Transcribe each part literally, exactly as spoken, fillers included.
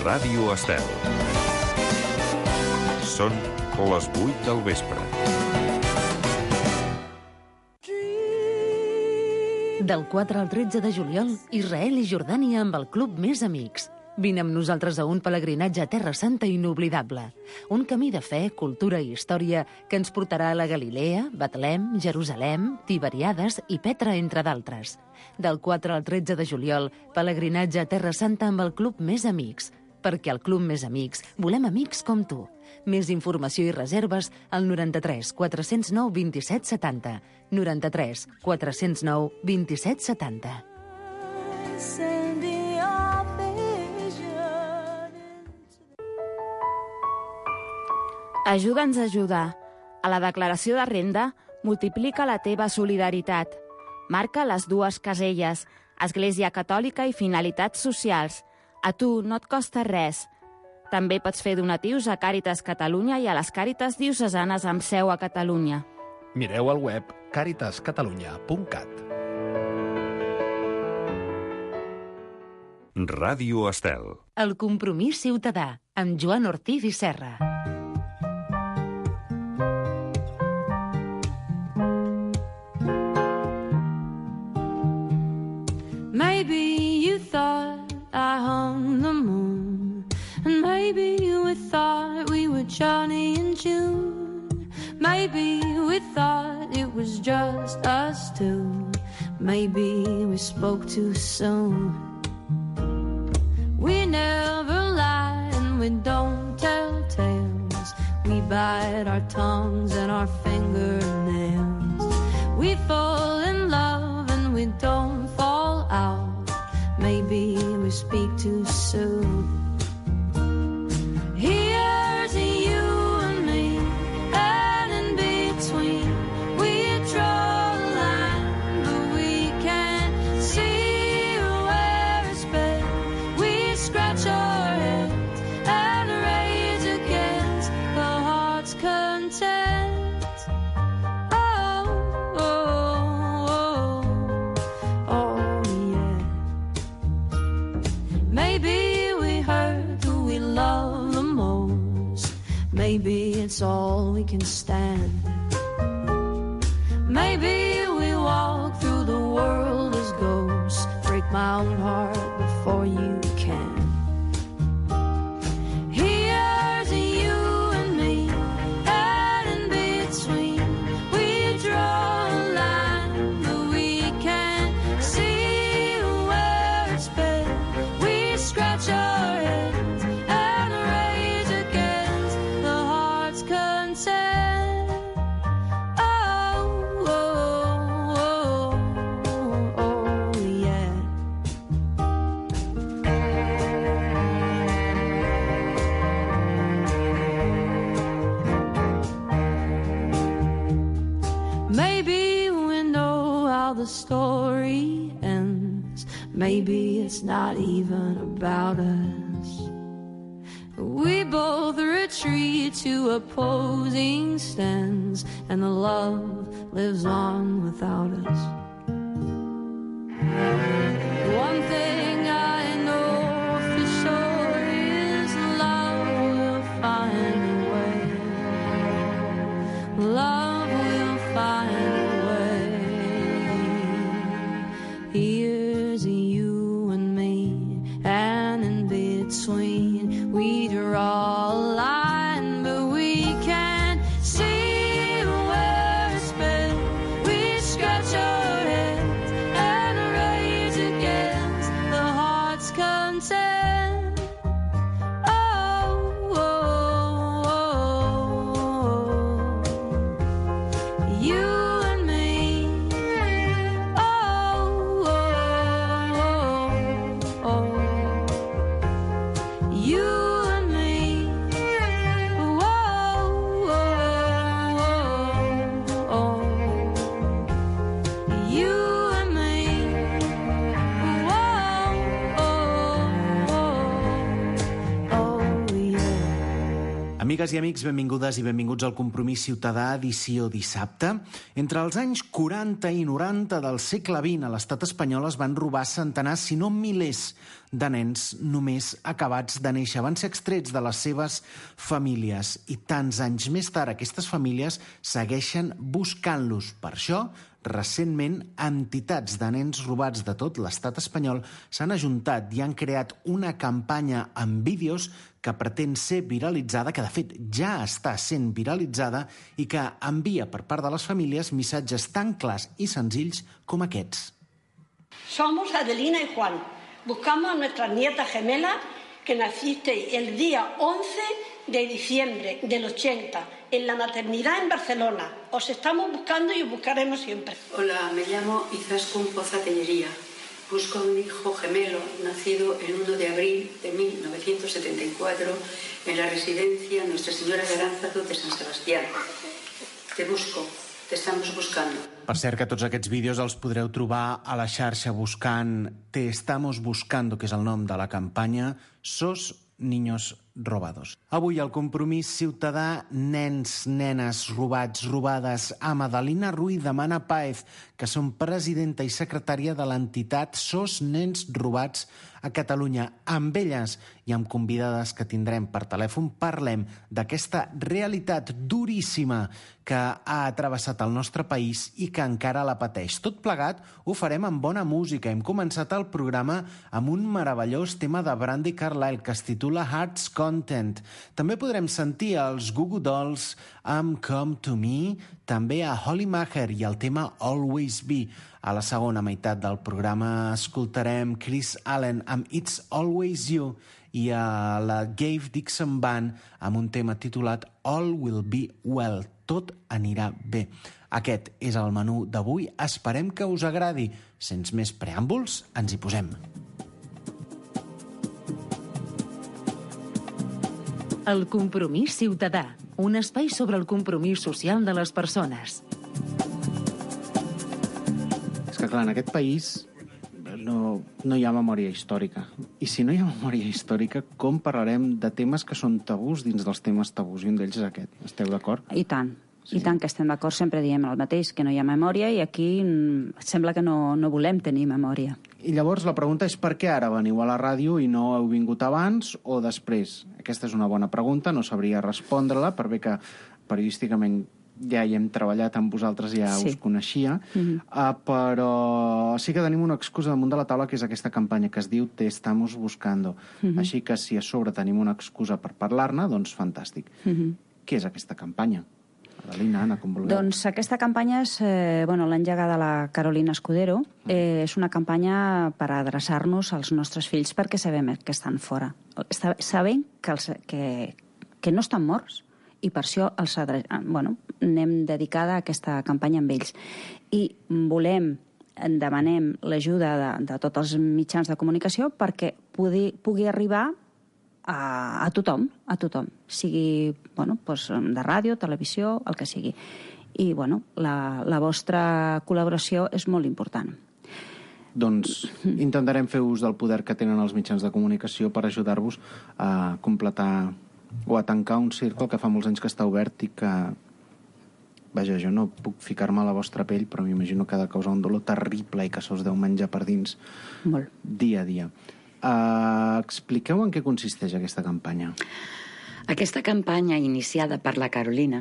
Ràdio Estel. Són les vuit del vespre. Del quatre al tretze de juliol, Israel i Jordània amb el Club Més Amics. Vine amb nosaltres a un pelegrinatge a Terra Santa inoblidable. Un camí de fe, cultura i història que ens portarà a la Galilea, Betlem, Jerusalem, Tiberiades i Petra, entre d'altres. Del quatre al tretze de juliol, pelegrinatge a Terra Santa amb el Club Més Amics. Perquè al Club Més Amics volem amics com tu. Més informació i reserves al noranta-tres quatre cents nou vint-i-set setanta. noranta-tres quatre cents nou vint-i-set setanta. Ajuda'ns a ajudar. A la declaració de renda, multiplica la teva solidaritat. Marca les dues caselles, Església Catòlica i finalitats socials. A tu no et costa res. També pots fer donatius a Càritas Catalunya i a les Càritas diocesanes amb seu a Catalunya. Mireu al web càritas catalunya punt cat. Ràdio Estel. El compromís ciutadà, amb Joan Ortiz i Serra. Maybe you thought I hung the moon, and maybe we thought we were Johnny and June. Maybe we thought it was just us two. Maybe we spoke too soon. We never lie and we don't tell tales. We bite our tongues and our fingernails. We fall in love and we don't fall out. Maybe we speak too soon. Here's you and me, and in between we draw a line, but we can't see where it's been. We scratch our heads and rage against the heart's content. Oh, oh, oh, oh, yeah. Maybe we hurt who we love the most. Maybe it's all we can stand. Maybe we walk through the world as ghosts. Break my own heart before you can. Here's you and me, and in between we draw a line, but we can't see where it's been. We scratch our heads and rage against the heart's content. Oh, oh, oh, oh, oh, yeah. Maybe we know how the story ends. Maybe it's not even about us. We both retreat to opposing stands, and the love lives on without us. One thing I know for sure is love will find a way. Love will find a way. Here's you and me, and in between we draw a line, but we can't see where it's been. We scratch our Amigues i amics, benvingudes i benvinguts al Compromís Ciutadà, edició dissabte. Entre els anys quaranta i noranta del segle vint a l'estat espanyol es van robar centenars, si no milers, de nens només acabats de néixer. Van ser extrets de les seves famílies i tants anys més tard aquestes famílies segueixen buscant-los. Per això, recentment, entitats de nens robats de tot l'estat espanyol s'han ajuntat i han creat una campanya amb vídeos que pretén ser viralitzada, que de fet ja està sent viralitzada i que envia per part de les famílies missatges tan clars i senzills com aquests. Somos Adelina y Juan. Buscamos a nuestras nietas gemelas que nacisteis el día once de diciembre del ochenta en la maternidad en Barcelona. Os estamos buscando y os buscaremos siempre. Hola, me llamo Izaskun Poza Tellería. Busco a un hijo gemelo nacido el uno de abril de mil novecientos setenta y cuatro en la residencia Nuestra Señora de Aránzazu de San Sebastián. Te busco, te estamos buscando. Per cert, que tots aquests vídeos els podreu trobar a la xarxa buscant Te estamos buscando, que és el nom de la campanya Sos Niños Robados. Avui al Compromís Ciutadà, nens, nenes robats, robades. A Madalina Ruiz demana Páez, que són presidenta i secretària de l'entitat Sos Nens Robats a Catalunya. Amb elles i amb convidades que tindrem per telèfon parlem d'aquesta realitat duríssima que ha travessat el nostre país i que encara la pateix. Tot plegat ho farem amb bona música. Hem començat el programa amb un meravellós tema de Brandi Carlile que es titula Hearts Content. També podrem sentir els Goo Goo Dolls amb Come to Me, també a Holly Maher i el tema Always Be. A la segona meitat del programa escoltarem Chris Allen amb It's Always You i a la Gabe Dixon Band amb un tema titulat All Will Be Well. Tot anirà bé. Aquest és el menú d'avui. Esperem que us agradi. Sense més preàmbuls, ens hi posem. El Compromís Ciutadà, un espai sobre el compromís social de les persones. És que, clar, en aquest país no, no hi ha memòria històrica. I si no hi ha memòria històrica, com parlarem de temes que són tabús dins dels temes tabús? I un d'ells és aquest. Esteu d'acord? I tant. Sí. I tant que estem d'acord, sempre diem el mateix, que no hi ha memòria, i aquí mm, sembla que no, no volem tenir memòria. I llavors la pregunta és per què ara veniu a la ràdio i no heu vingut abans o després? Aquesta és una bona pregunta, no sabria respondre-la, per bé que periodísticament ja hi hem treballat amb vosaltres, ja Sí. us coneixia, Mhm. uh, però sí que tenim una excusa damunt de la taula, que és aquesta campanya que es diu Te estamos buscando. Mhm. Així que si a sobre tenim una excusa per parlar-ne, doncs fantàstic. Mhm. Què és aquesta campanya? Adelina, Anna, com vulgueu. Doncs aquesta campanya és, eh, bueno, l'ha engegada la Carolina Escudero. Eh, és una campanya per adreçar-nos als nostres fills perquè sabem que estan fora. Està- Sabem que, els, que, que no estan morts i per això els adre... bueno, anem dedicada a aquesta campanya amb ells. I volem, demanem l'ajuda de, de tots els mitjans de comunicació perquè pugui, pugui arribar a, a tothom, a tothom, sigui bueno, doncs de ràdio, televisió, el que sigui. I bueno, la, la vostra col·laboració és molt important. Doncs intentarem fer ús del poder que tenen els mitjans de comunicació per ajudar-vos a completar o a tancar un cercle que fa molts anys que està obert i que, vaja, jo no puc ficar-me a la vostra pell, però m'imagino que ha de causar un dolor terrible i que se us deu menjar per dins Molt. dia a dia. Uh, expliqueu en què consisteix aquesta campanya. Aquesta campanya iniciada per la Carolina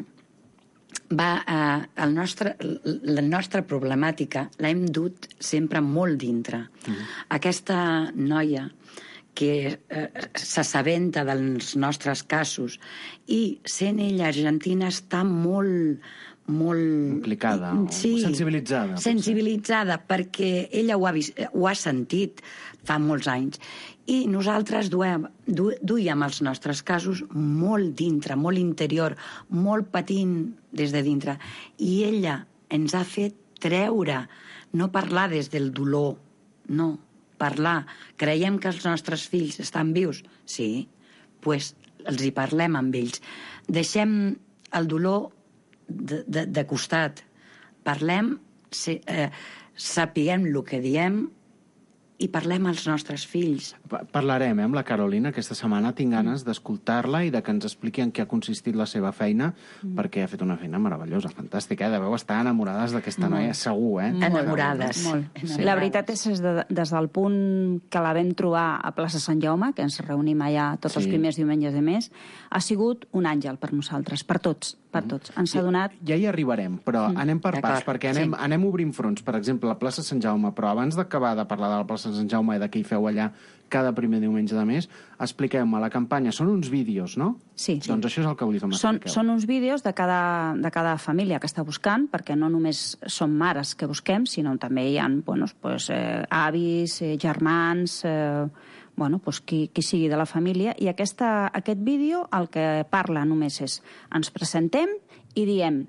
va a, el nostre, la nostra problemàtica l'hem dut sempre molt dintre. Mm. Aquesta noia que eh, s'assabenta dels nostres casos i sent ella argentina està molt molt... Implicada, sí, sensibilitzada. Sensibilitzada, perquè ella ho ha, vist, ho ha sentit fa molts anys. I nosaltres duem, du, duíem els nostres casos molt dintre, molt interior, molt patint des de dintre. I ella ens ha fet treure, no parlar des del dolor, no, parlar. Creiem que els nostres fills estan vius? Sí, doncs pues els hi parlem amb ells. Deixem el dolor de, de, de costat. Parlem, se, eh, sapiguem el que diem i parlem als nostres fills. Parlarem eh, amb la Carolina aquesta setmana. Tinc ganes d'escoltar-la i de que ens expliqui en què ha consistit la seva feina, mm. perquè ha fet una feina meravellosa, fantàstica. Eh? Deveu estar enamorades d'aquesta noia, segur, eh? Enamorades. Molt. Enamorades. La veritat és que des, des del punt que la vam trobar a plaça Sant Jaume, que ens reunim allà tots sí. els primers diumenges de mes, ha sigut un àngel per nosaltres, per tots, per tots. Ens ha donat... Ja hi arribarem, però mm. anem per parts, perquè anem, sí. anem obrint fronts. Per exemple, la plaça Sant Jaume, però abans d'acabar de parlar de la plaça Sant Jaume i de què hi feu allà cada primer diumenge de mes, expliqueu-me la campanya. Són uns vídeos, no? Sí. Doncs això és el que vull que m'expliqueu. Són, són uns vídeos de cada, de cada família que està buscant, perquè no només són mares que busquem, sinó també hi ha bueno, pues, eh, avis, eh, germans, eh, bueno, pues, qui, qui sigui de la família. I aquesta, aquest vídeo el que parla només és ens presentem i diem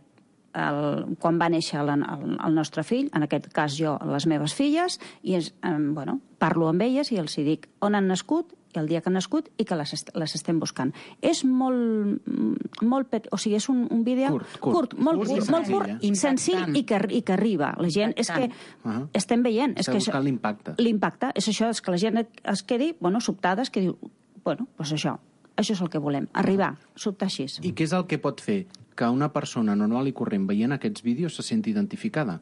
el, quan va néixer el, el, el nostre fill, en aquest cas jo, les meves filles, i es, eh, bueno, parlo amb elles i els hi dic on han nascut i el dia que han nascut i que les, est les estem buscant. És molt, molt petit, o sigui, és un, un vídeo curt, curt, curt molt curt, curt, molt curt, eh? senzill i que, i que arriba. La gent, és que uh -huh. estem veient... Esteu és que buscant l'impacte. L'impacte, és això, és que la gent es quedi, bueno, sobtada, es que diu, bueno, doncs això, això és el que volem, arribar, sobtar així. I què és el que pot fer que una persona normal i corrent veient aquests vídeos se senti identificada?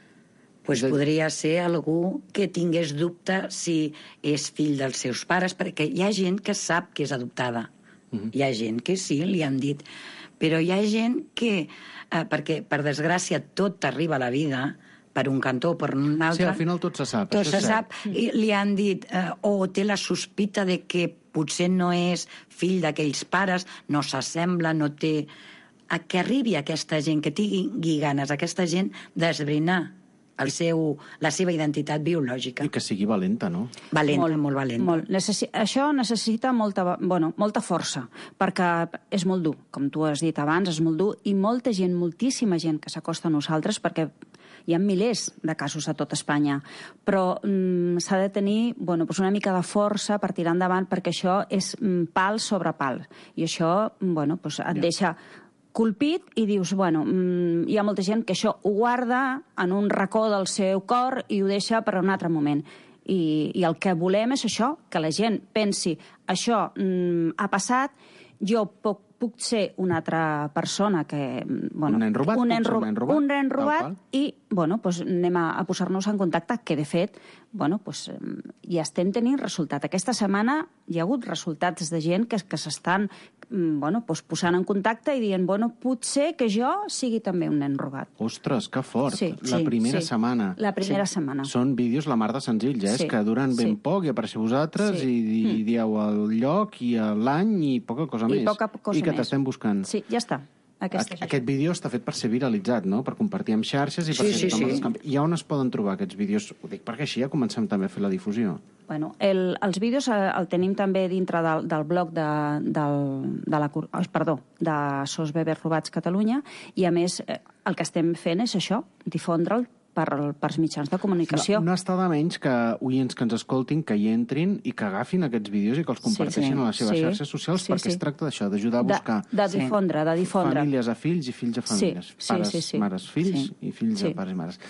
Pues podria ser algú que tingués dubte si és fill dels seus pares, perquè hi ha gent que sap que és adoptada. Uh-huh. Hi ha gent que sí, li han dit. Però hi ha gent que, eh, perquè per desgràcia tot arriba a la vida, per un cantó o per un altre... Sí, al final tot se sap. Tot se sap. I li han dit, eh, o té la sospita de que potser no és fill d'aquells pares, no s'assembla, no té... A que arribi aquesta gent, que tingui ganes, aquesta gent, d'esbrinar el seu, la seva identitat biològica. I que sigui valenta, no? Valenta, molt, molt valenta. Molt. Necessi això necessita molta, bueno, molta força, perquè és molt dur, com tu has dit abans, és molt dur, i molta gent, moltíssima gent que s'acosta a nosaltres, perquè hi ha milers de casos a tot Espanya, però mm, s'ha de tenir bueno, doncs una mica de força per tirar endavant, perquè això és mm, pal sobre pal, i això bueno, doncs et ja. deixa colpit i dius, bueno, mmm, hi ha molta gent que això ho guarda en un racó del seu cor i ho deixa per a un altre moment. I, i el que volem és això, que la gent pensi, això mmm, ha passat, jo puc, puc ser una altra persona que... Bueno, un nen robat, un nen, ro un nen robat, un nen robat i bueno, pues, anem a, a posar-nos en contacte, que de fet bueno, pues, ja estem tenint resultat. Aquesta setmana hi ha hagut resultats de gent que, que s'estan bueno, pues, posant en contacte i dient, bueno, potser que jo sigui també un nen robat. Ostres, que fort! Sí, la sí, primera sí. setmana. La primera sí. setmana. Són vídeos la mar de senzills, eh? Sí. És que duren ben sí. poc i apareixeu vosaltres sí. i, i mm. dieu el lloc i l'any i poca cosa I més. Poca cosa I que més. t'estem buscant. Sí, ja està. Aquest, aquest vídeo està fet per ser viralitzat, no? Per compartir amb xarxes i per sí, ser sí, sí. camp... I on es poden trobar aquests vídeos? Ho dic perquè així ja comencem també a fer la difusió. Bueno, el, els vídeos el, el tenim també dintre del, del blog de, del, de la, perdó, de Sos Bebès Robats Catalunya, i a més el que estem fent és això, difondre'l per, per mitjans de comunicació. No, no està de menys que oients que ens escoltin, que hi entrin i que agafin aquests vídeos i que els comparteixin sí, sí. a les seves sí. xarxes socials, sí, perquè sí. es tracta d'això, d'ajudar a buscar... De, de difondre, de difondre. Famílies a fills i fills a famílies. Sí, pares, sí, sí, sí. mares, fills sí. i fills sí. a pares i mares.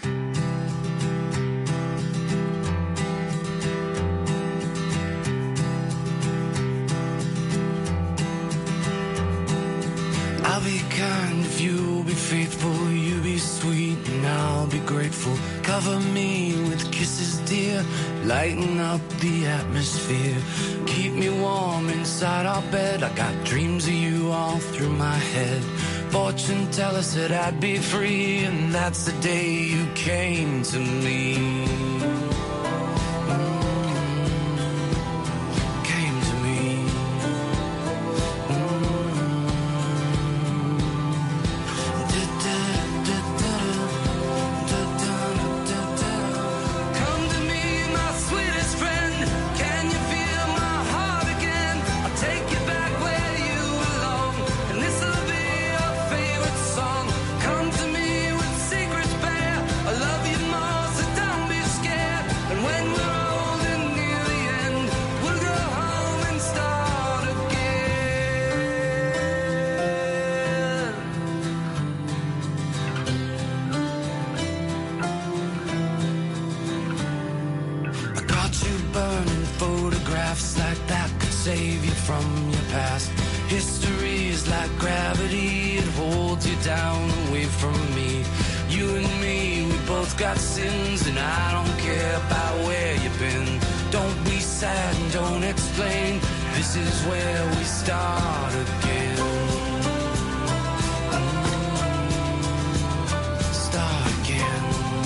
I'll be kind if you'll be faithful, you be sweet and I'll be grateful. Cover me with kisses, dear, lighten up the atmosphere. Keep me warm inside our bed, I got dreams of you all through my head. Fortune tell us that I'd be free, and that's the day you came to me. Scared. Aren't you burning photographs like that could save you from your past? History is like gravity, it holds you down away from me. You and me, we both got sins, and I don't care about where you've been. Don't be sad and don't explain, this is where we start again. Start again.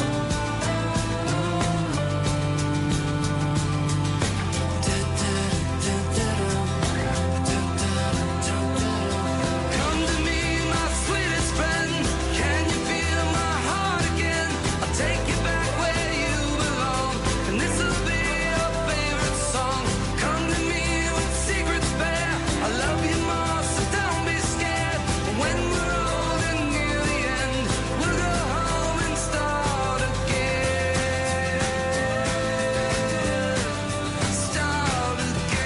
Come to me, my sweetest friend. Can you feel my heart again? I'll take you back where you belong, and this will be your favorite song. Come to me with secrets bare. I love you more, so don't be scared. When we're old and near the end, we'll go home and start again. Start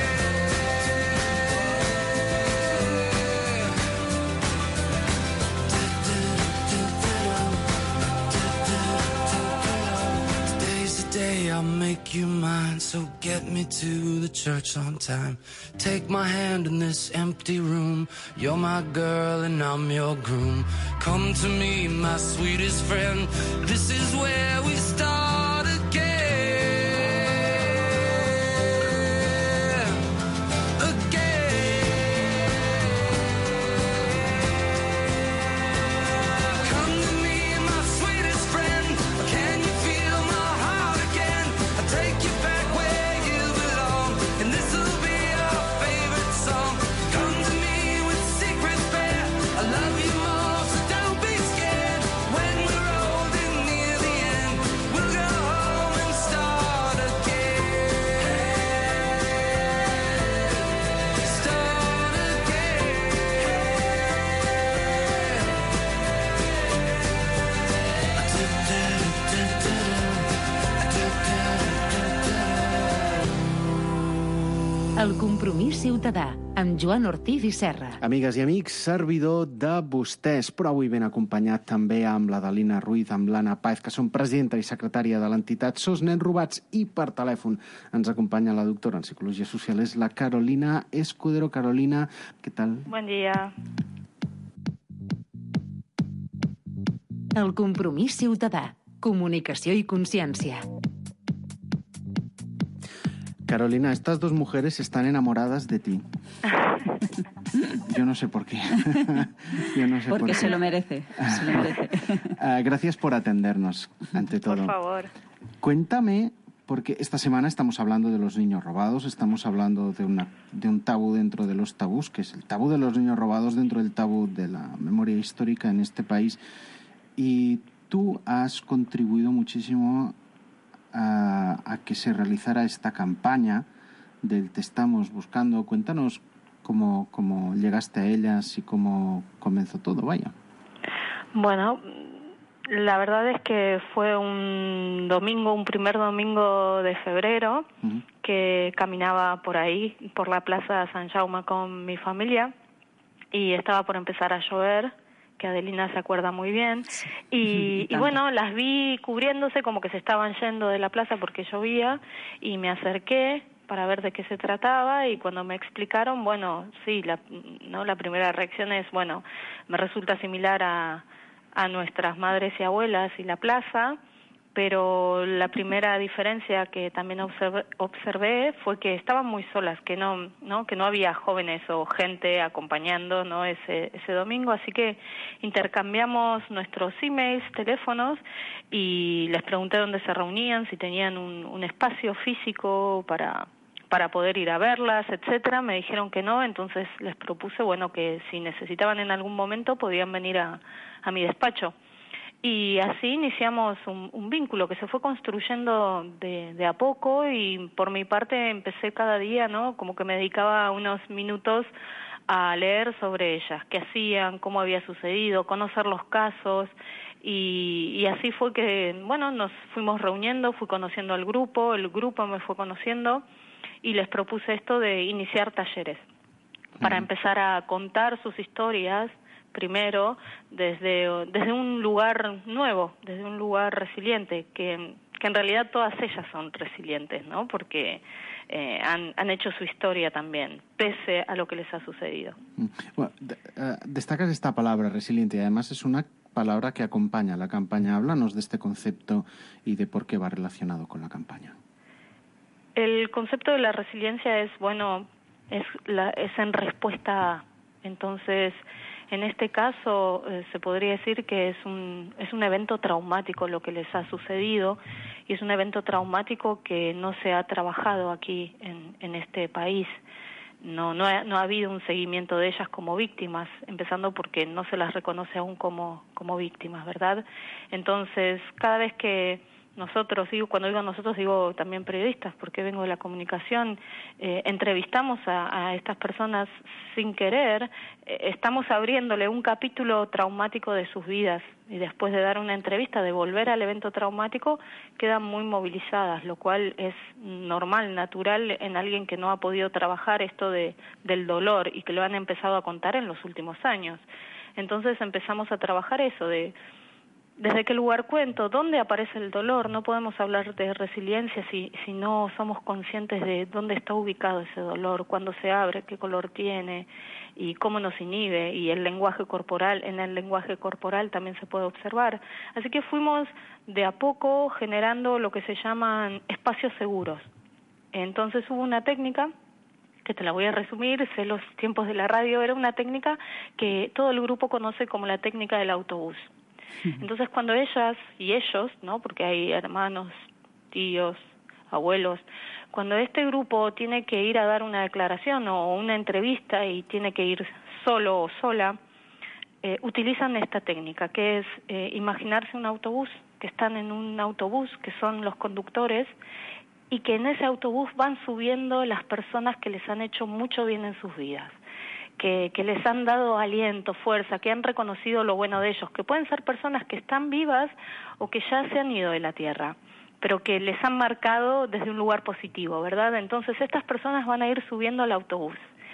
again. Today's the day I'll make you mine, so get me to the church on time. Take my hand in this empty room. You're my girl and I'm your groom. Come to me, my sweetest friend. This is where we start again. Again. Come to me, my sweetest friend. Can you feel my heart again? I'll take you back where you belong, and this will be our favorite song. Come to me with secrets bare. I love you more, so don't be scared. When we're old and near the end, we'll go home and start again. Start El compromís ciutadà, amb Joan Ortiz i Serra. Amigues i amics, servidor de vostès, però avui ben acompanyat també amb la Dalina Ruiz, amb l'Anna Páez, que són presidenta i secretària de l'entitat Sos Nens Robats, i per telèfon ens acompanya la doctora en Psicologia Social, és la Carolina Escudero. Carolina, què tal? Bon dia. El compromís ciutadà, comunicació i consciència. Carolina, estas dos mujeres están enamoradas de ti. Yo no sé por qué. Yo no sé Porque por qué. se lo merece. Se lo merece. Uh, gracias por atendernos, ante todo. Por favor. Cuéntame, porque esta semana estamos hablando de los niños robados, estamos hablando de, una, de un tabú dentro de los tabús, que es el tabú de los niños robados dentro del tabú de la memoria histórica en este país. Y tú has contribuido muchísimo A, a que se realizara esta campaña del Te Estamos Buscando. Cuéntanos cómo, cómo llegaste a ellas y cómo comenzó todo, vaya. Bueno, la verdad es que fue un domingo, un primer domingo de febrero, uh-huh. que caminaba por ahí, por la Plaza San Jaume con mi familia, y estaba por empezar a llover, que Adelina se acuerda muy bien, sí. y, y bueno, las vi cubriéndose como que se estaban yendo de la plaza porque llovía, y me acerqué para ver de qué se trataba, y cuando me explicaron, bueno, sí, la, no, la primera reacción es, bueno, me resulta similar a, a nuestras madres y abuelas y la plaza, pero la primera diferencia que también observé, observé fue que estaban muy solas, que no, no, que no había jóvenes o gente acompañando, ¿no? ese, ese domingo, así que intercambiamos nuestros emails, teléfonos, y les pregunté dónde se reunían, si tenían un, un espacio físico para, para poder ir a verlas, etcétera. Me dijeron que no, entonces les propuse, bueno, que si necesitaban en algún momento podían venir a, a mi despacho. Y así iniciamos un, un vínculo que se fue construyendo de, de a poco, y por mi parte empecé cada día, ¿no? Como que me dedicaba unos minutos a leer sobre ellas, qué hacían, cómo había sucedido, conocer los casos, y, y así fue que, bueno, nos fuimos reuniendo, fui conociendo al grupo, el grupo me fue conociendo, y les propuse esto de iniciar talleres para empezar a contar sus historias, primero desde desde un lugar nuevo, desde un lugar resiliente, que que en realidad todas ellas son resilientes, ¿no? Porque eh, han, han hecho su historia también, pese a lo que les ha sucedido. Bueno, de, uh, destacas esta palabra, resiliente, y además es una palabra que acompaña la campaña. Háblanos de este concepto y de por qué va relacionado con la campaña. El concepto de la resiliencia es, bueno, es, la, es en respuesta a. Entonces, en este caso, eh, se podría decir que es un, es un evento traumático lo que les ha sucedido, y es un evento traumático que no se ha trabajado aquí en, en este país. No, no ha, no ha habido un seguimiento de ellas como víctimas, empezando porque no se las reconoce aún como, como víctimas, ¿verdad? Entonces, cada vez que nosotros, digo, cuando digo nosotros digo también periodistas, porque vengo de la comunicación, eh, entrevistamos a, a estas personas sin querer, eh, estamos abriéndole un capítulo traumático de sus vidas, y después de dar una entrevista, de volver al evento traumático, quedan muy movilizadas, lo cual es normal, natural en alguien que no ha podido trabajar esto de, del dolor y que lo han empezado a contar en los últimos años. Entonces empezamos a trabajar eso de ¿desde qué lugar cuento? ¿Dónde aparece el dolor? No podemos hablar de resiliencia si, si no somos conscientes de dónde está ubicado ese dolor, cuándo se abre, qué color tiene y cómo nos inhibe. Y el lenguaje corporal, en el lenguaje corporal también se puede observar. Así que fuimos de a poco generando lo que se llaman espacios seguros. Entonces hubo una técnica que te la voy a resumir, sé los tiempos de la radio, era una técnica que todo el grupo conoce como la técnica del autobús. Entonces, cuando ellas y ellos, ¿no? Porque hay hermanos, tíos, abuelos, cuando este grupo tiene que ir a dar una declaración o una entrevista y tiene que ir solo o sola, eh, utilizan esta técnica, que es eh, imaginarse un autobús, que están en un autobús, que son los conductores, y que en ese autobús van subiendo las personas que les han hecho mucho bien en sus vidas. Que, que les han dado aliento, fuerza, que han reconocido lo bueno de ellos, que pueden ser personas que están vivas o que ya se han ido de la tierra, pero que les han marcado desde un lugar positivo, ¿verdad? Entonces estas personas van a ir subiendo al autobús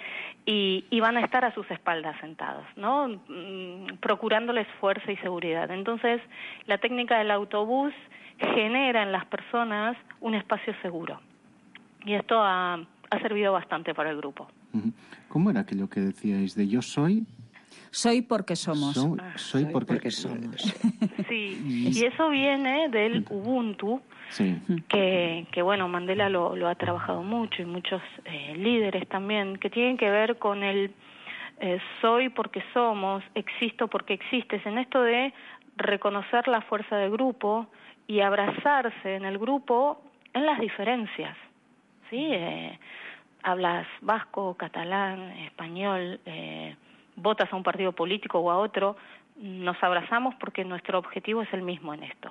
y, y van a estar a sus espaldas sentados, ¿no? Mm, procurándoles fuerza y seguridad. Entonces la técnica del autobús genera en las personas un espacio seguro, y esto ha, ha servido bastante para el grupo. ¿Cómo era aquello que decíais de yo soy? Soy porque somos. So, soy, soy porque, porque somos. Sí, y eso viene del Ubuntu, sí. que, que bueno, Mandela lo, lo ha trabajado mucho, y muchos eh, líderes también, que tienen que ver con el eh, soy porque somos, existo porque existes, en esto de reconocer la fuerza del grupo y abrazarse en el grupo en las diferencias, ¿sí? Eh, hablas vasco, catalán, español, eh, votas a un partido político o a otro, nos abrazamos porque nuestro objetivo es el mismo en esto.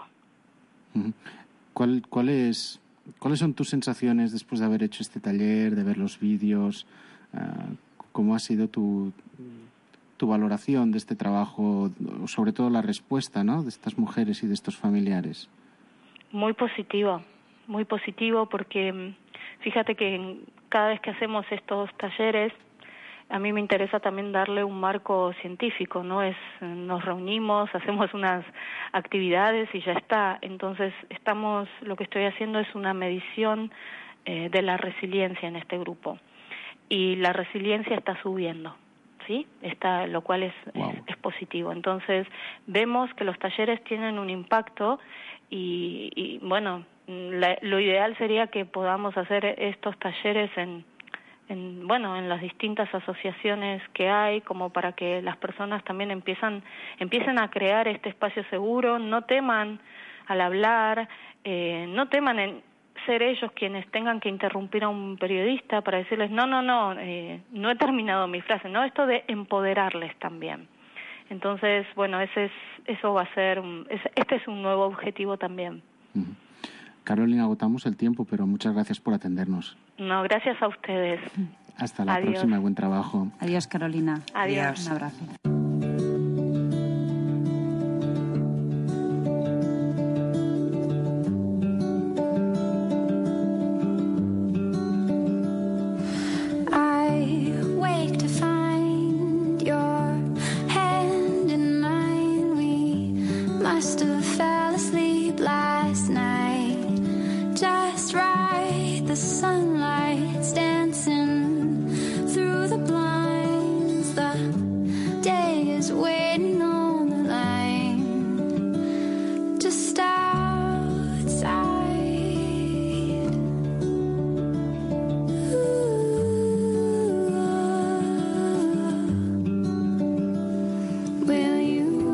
¿Cuál, cuál es, ¿Cuáles son tus sensaciones después de haber hecho este taller, de ver los vídeos? Uh, ¿Cómo ha sido tu, tu valoración de este trabajo, sobre todo la respuesta, ¿no?, de estas mujeres y de estos familiares? Muy positivo, muy positivo, porque fíjate que cada vez que hacemos estos talleres, a mí me interesa también darle un marco científico, ¿no? Es, nos reunimos, hacemos unas actividades y ya está. Entonces, estamos, lo que estoy haciendo es una medición eh, de la resiliencia en este grupo. Y la resiliencia está subiendo, ¿sí? Está, lo cual es, wow. es, es positivo. Entonces, vemos que los talleres tienen un impacto y, y bueno, La, lo ideal sería que podamos hacer estos talleres en, en, bueno, en las distintas asociaciones que hay, como para que las personas también empiezan, empiecen a crear este espacio seguro, no teman al hablar, eh, no teman en ser ellos quienes tengan que interrumpir a un periodista para decirles, no, no, no, eh, no he terminado mi frase, ¿no? Esto de empoderarles también. Entonces, bueno, ese es, eso va a ser, un, ese, este es un nuevo objetivo también. Uh-huh. Carolina, agotamos el tiempo, pero muchas gracias por atendernos. No, gracias a ustedes. Hasta la Adiós. próxima, buen trabajo. Adiós, Carolina. Adiós. Un abrazo. I wake to find your hand in mine. We must have fell asleep last night. the sunlight's dancing through the blinds. The day is waiting on the line, just outside. Will you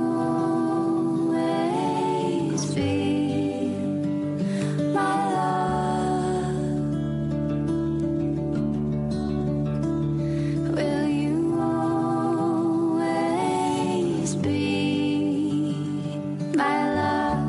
always be my love? Will you always be my love?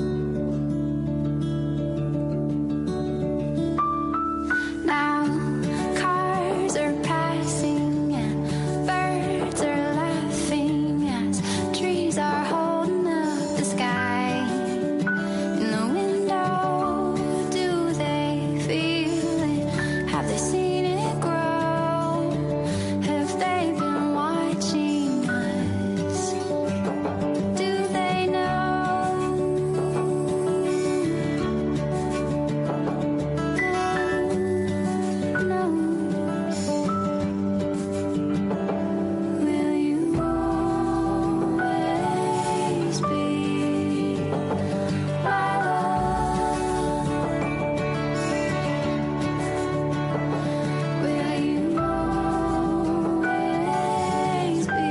Now cars are passing and birds are laughing as trees are holding up the sky. In the window, do they feel it? Have they seen it grow? Have they been watching us? Do they know? No. Will you always be my love? Will you always be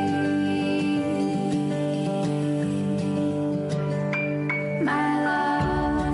my love?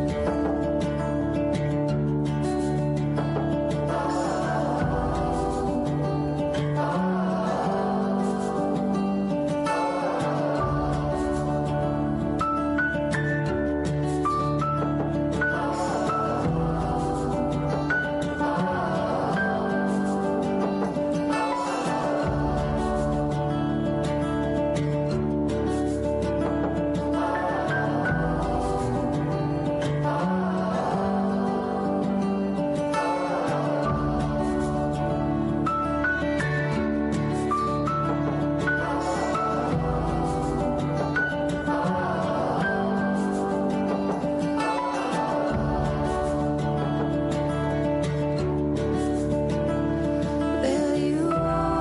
Will you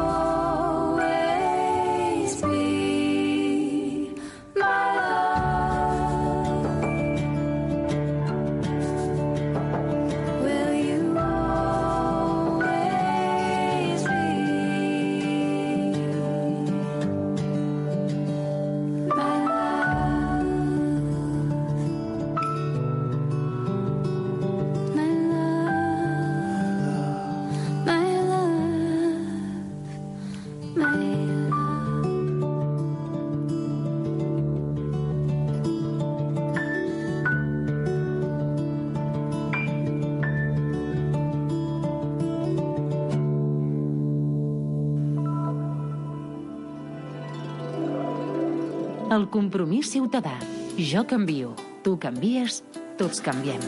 always be my love? Will you always be my love? My love, my love, my El compromís ciutadà. Jo canvio, tu canvies, tots canviem.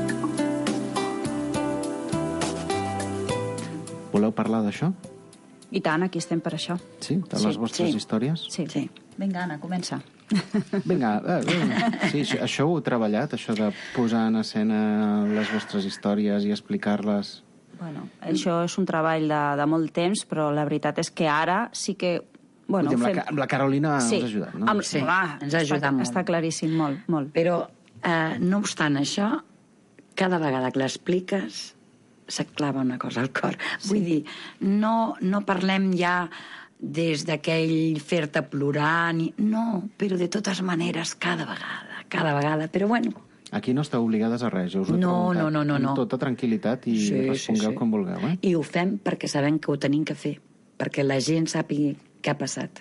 Voleu parlar d'això? I tant, aquí estem per això. Sí? De les vostres històries? Sí. sí. Vinga, Anna, comença. Vinga, eh, eh, sí, això, això ho heu treballat, això de posar en escena les vostres històries i explicar-les? Bueno, això és un treball de, de molt temps, però la veritat és que ara sí que... Bueno, Amb, fem... la, amb la Carolina sí. us ha ajudat, no? Amb... Sí, Clar, ens ha ajudat està, molt. Està claríssim, molt, molt. Però, eh, no obstant això, cada vegada que l'expliques se't clava una cosa al cor. Sí. Vull dir, no, no parlem ja des d'aquell fer-te plorar, ni... no, però de totes maneres, cada vegada, cada vegada, però bueno... Aquí no esteu obligades a res, jo us ho he No, preguntat no, no, no, no. amb tota tranquil·litat i Sí, respongueu sí, sí. com vulgueu, eh? I ho fem perquè sabem que ho tenim que fer, perquè la gent sàpiga què ha passat.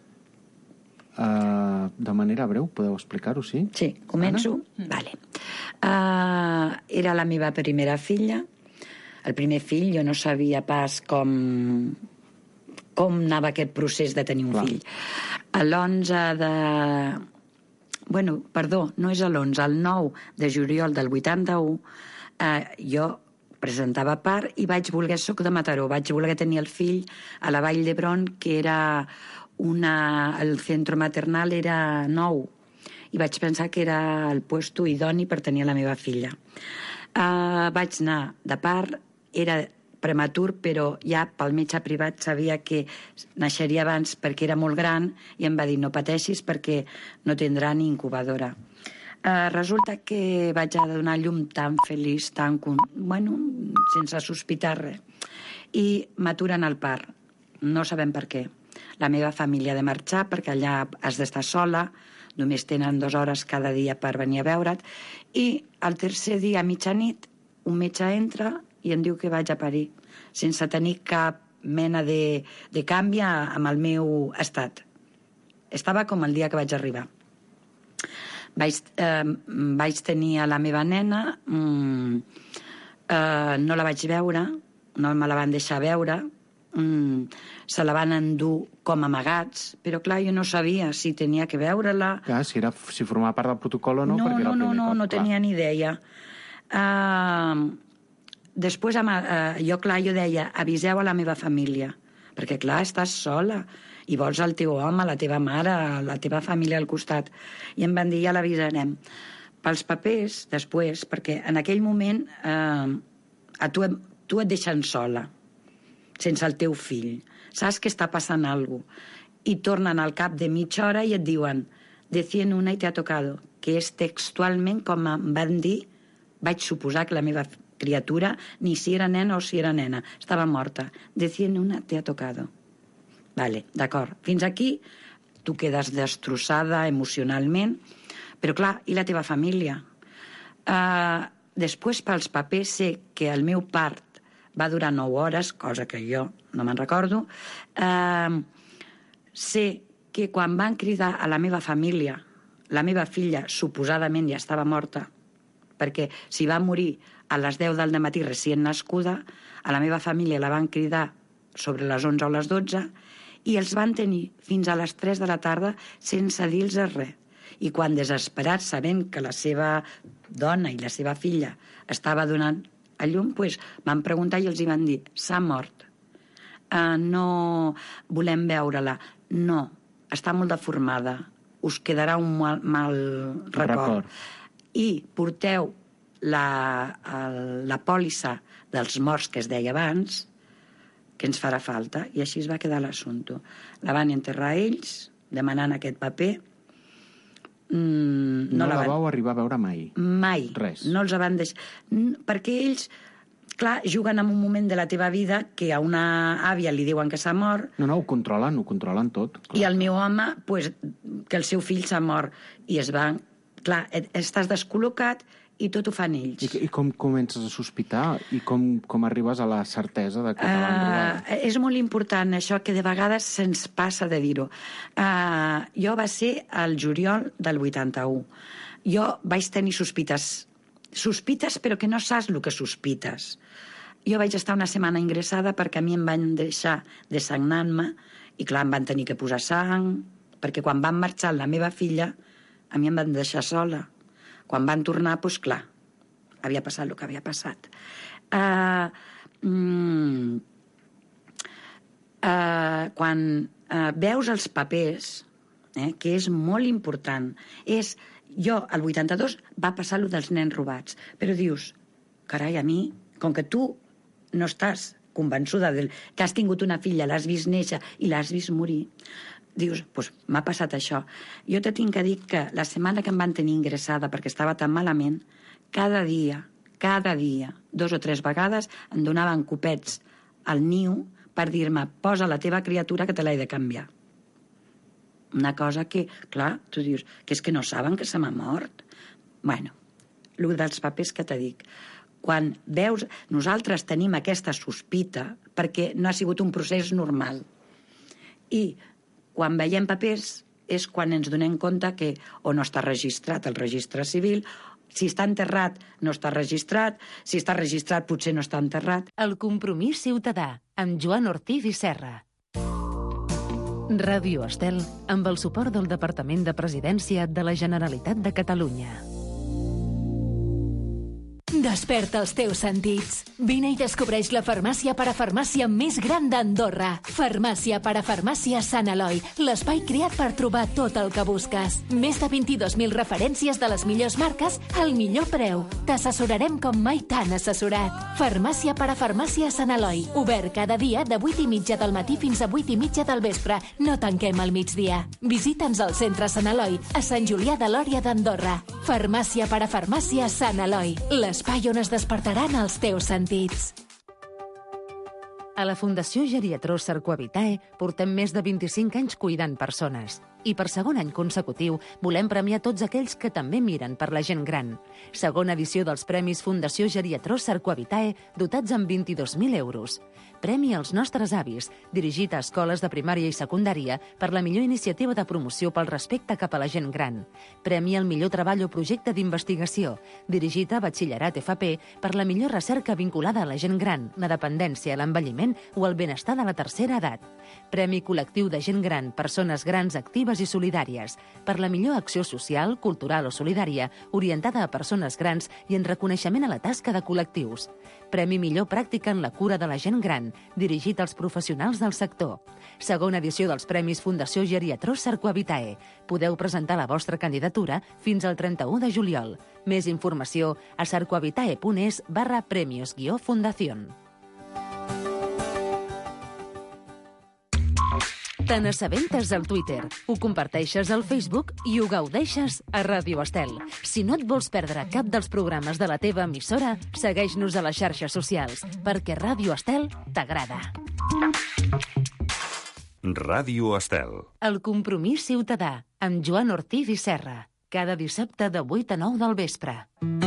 Uh, de manera breu, podeu explicar-ho, sí? Sí, començo? Mm. Vale. Uh, era la meva primera filla. El primer fill, jo no sabia pas com, com anava aquest procés de tenir un Clar. fill. A l'onze de... Bueno, perdó, no és a l'onze, el nou de juliol del vuitanta-u, eh, jo presentava part i vaig voler, soc de Mataró, vaig voler tenir el fill a la Vall d'Hebron, que era una... el centre maternal era nou, i vaig pensar que era el puesto idoni per tenir la meva filla. Uh, vaig anar de part, era prematur, però ja pel metge privat sabia que naixeria abans perquè era molt gran i em va dir no pateixis perquè no tindrà ni incubadora. Uh, resulta que vaig a donar llum tan feliç, tan... bueno, sense sospitar res. I m'aturen al part. No sabem per què. La meva família ha de marxar perquè allà has d'estar sola, només tenen dues hores cada dia per venir a veure't, i el tercer dia a mitjanit un metge entra i em diu que vaig a parir, sense tenir cap mena de, de canvi amb el meu estat. Estava com el dia que vaig arribar. Vaig, eh, vaig tenir a la meva nena, mm, eh, no la vaig veure, no me la van deixar veure, mm, se la van endur com amagats, però clar, jo no sabia si tenia que veure-la. Clar, si, era, si formava part del protocol o no, no perquè era no, el primer no, no, cop, no tenia ni idea. Uh, després, uh, jo, clar, jo deia, aviseu a la meva família, perquè, clar, estàs sola i vols el teu home, la teva mare, la teva família al costat. I em van dir, ja l'avisarem. Pels papers, després, perquè en aquell moment uh, a tu, tu et deixen sola, sense el teu fill. Saps que està passant alguna cosa. I tornen al cap de mitja hora i et diuen, de cien una y te ha tocado, que és textualment com em van dir. Vaig suposar que la meva criatura, ni si era nena o si era nena, estava morta. De cien una te ha tocado. Vale, d'acord. Fins aquí tu quedes destrossada emocionalment, però clar, i la teva família? Uh, després, pels papers, sé que el meu part va durar nou hores, cosa que jo no me'n recordo. Uh, sé que quan van cridar a la meva família, la meva filla suposadament ja estava morta, perquè si va morir a les deu del matí recient nascuda, a la meva família la van cridar sobre les onze o les dotze i els van tenir fins a les tres de la tarda sense dir-los res. I quan desesperats, sabent que la seva dona i la seva filla estava donant a llum, pues, van preguntar i els hi van dir, s'ha mort. Uh, no volem veure-la. No, està molt deformada. Us quedarà un mal, mal record. record. I porteu la, el, la pòlissa dels morts que es deia abans, que ens farà falta, i així es va quedar l'assumpte. La van enterrar ells, demanant aquest paper. Mm, no no la, la van... vau arribar a veure mai? Mai. Res. No els van deixar... Perquè ells, clar, juguen en un moment de la teva vida que a una àvia li diuen que s'ha mort. No, no, ho controlen, ho controlen tot. Clar. I el meu home, pues, que el seu fill s'ha mort. I es van... Clar, estàs descol·locat i tot ho fan ells. I, i com comences a sospitar? I com, com arribes a la certesa de que te l'han robat? Uh, és molt important això, que de vegades se'ns passa de dir-ho. Uh, jo va ser el juliol del vuitanta-u. Jo vaig tenir sospites. Sospites, però que no saps el que sospites. Jo vaig estar una setmana ingressada perquè a mi em van deixar desagnant-me i, clar, em van tenir que posar sang, perquè quan van marxar la meva filla a mi em van deixar sola. Quan van tornar, doncs clar, havia passat el que havia passat. Uh, mm, uh, quan uh, veus els papers, eh, que és molt important, és, jo, el vuitanta-dos, va passar allò dels nens robats, però dius, carai, a mi, com que tu no estàs convençuda del, que has tingut una filla, l'has vist néixer i l'has vist morir, dius, doncs m'ha passat això. Jo te tinc que dir que la setmana que em van tenir ingressada perquè estava tan malament, cada dia, cada dia, dos o tres vegades, em donaven copets al niu per dir-me, posa la teva criatura que te l'he de canviar. Una cosa que, clar, tu dius, que és que no saben que se m'ha mort. Bueno, el dels papers que te dic. Quan veus, nosaltres tenim aquesta sospita perquè no ha sigut un procés normal. I quan veiem papers és quan ens donem compte que o no està registrat el registre civil, si està enterrat no està registrat, si està registrat potser no està enterrat. El Compromís Ciutadà, amb Joan Ortiz i Serra. Ràdio Estel, amb el suport del Departament de Presidència de la Generalitat de Catalunya. Desperta els teus sentits. Vine i descobreix la farmàcia parafarmàcia més gran d'Andorra. Farmàcia parafarmàcia Sant Eloi, l'espai creat per trobar tot el que busques. Més de vint-i-dos mil referències de les millors marques al millor preu. T'assessorarem com mai t'han assessorat. Farmàcia parafarmàcia Sant Eloi, obert cada dia de vuit i mitja del matí fins a vuit i mitja del vespre. No tanquem al migdia. Visita'ns al centre Sant Eloi, a Sant Julià de Lòria d'Andorra. Farmàcia parafarmàcia Sant Eloi, l'espai on es despertaran els teus sentits. A la Fundació Geriatró Sarcoa-Vitae portem més de vint-i-cinc anys cuidant persones. I per segon any consecutiu volem premiar tots aquells que també miren per la gent gran. Segona edició dels Premis Fundació Geriatró Sarcoa-Vitae, dotats amb vint-i-dos mil euros. Premi als nostres avis, dirigit a escoles de primària i secundària per la millor iniciativa de promoció pel respecte cap a la gent gran. Premi al millor treball o projecte d'investigació, dirigit a batxillerat F P per la millor recerca vinculada a la gent gran, la dependència, l'envelliment o el benestar de la tercera edat. Premi col·lectiu de gent gran, persones grans actives i solidàries, per la millor acció social, cultural o solidària orientada a persones grans i en reconeixement a la tasca de col·lectius. Premi millor pràctica en la cura de la gent gran, dirigit als professionals del sector. Segona edició dels Premis Fundació Geriatró Sarcoa-Vitae. Podeu presentar la vostra candidatura fins al trenta-u de juliol. Més informació a sarcoavitae.es barra premios guió fundación. Te n'assabentes al Twitter, ho comparteixes al Facebook i ho gaudeixes a Ràdio Estel. Si no et vols perdre cap dels programes de la teva emissora, segueix-nos a les xarxes socials, perquè Ràdio Estel t'agrada. Ràdio Estel. El compromís ciutadà, amb Joan Ortiz i Serra. Cada dissabte de vuit a nou del vespre.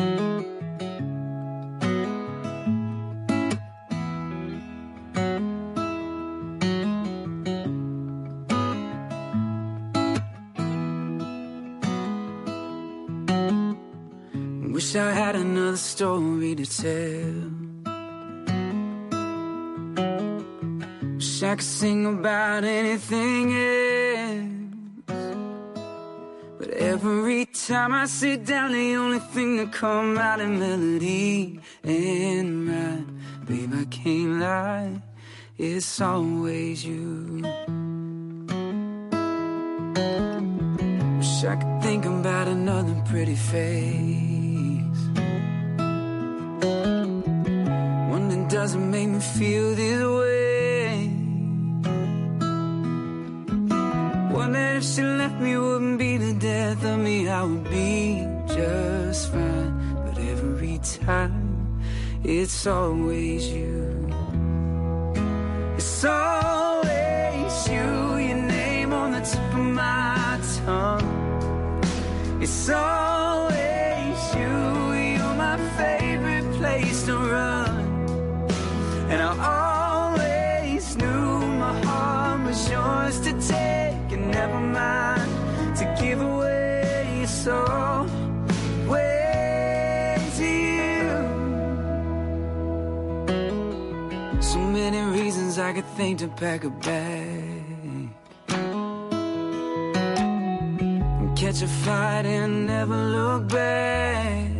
Wish I had another story to tell. Wish I could sing about anything else. But every time I sit down, the only thing that come out is melody and rhyme. Babe, I can't lie, it's always you. Wish I could think about another pretty face. Doesn't make me feel this way. Wonder if she left me, wouldn't be the death of me. I would be just fine. But every time, it's always you. It's always you. Your name on the tip of my tongue. It's always you. You're my favorite place to run. And I always knew my heart was yours to take, and never mind to give away. It's always you. So many reasons I could think to pack a bag and catch a flight and never look back.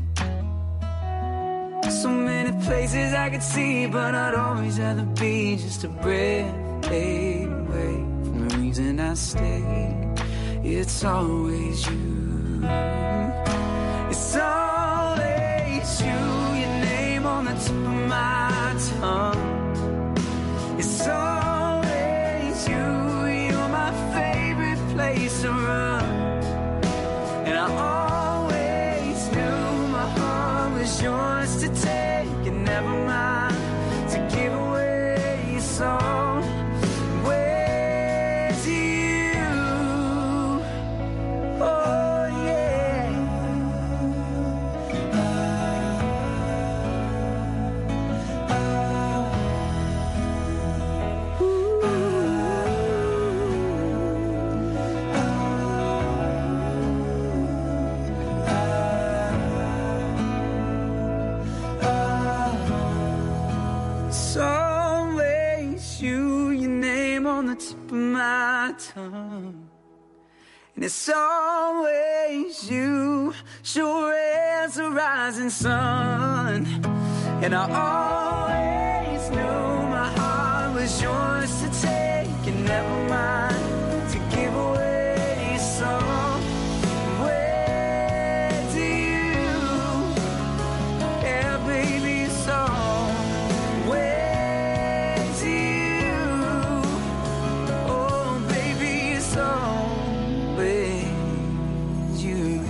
So many places I could see, but I'd always rather be just a breath away from the reason I stay. It's always you. It's always you. Your name on the tip of my tongue. It's always you. You're my favorite place to run. And I always knew my heart was yours to take, and never mind to give away. It's always you. Oh yeah. It's always you, your name on the tip of my tongue. and it's always you, sure as the rising sun. And I always knew my heart was yours to take, and never mind to give away. So where do you, yeah baby, so where do you, oh baby, it's always you.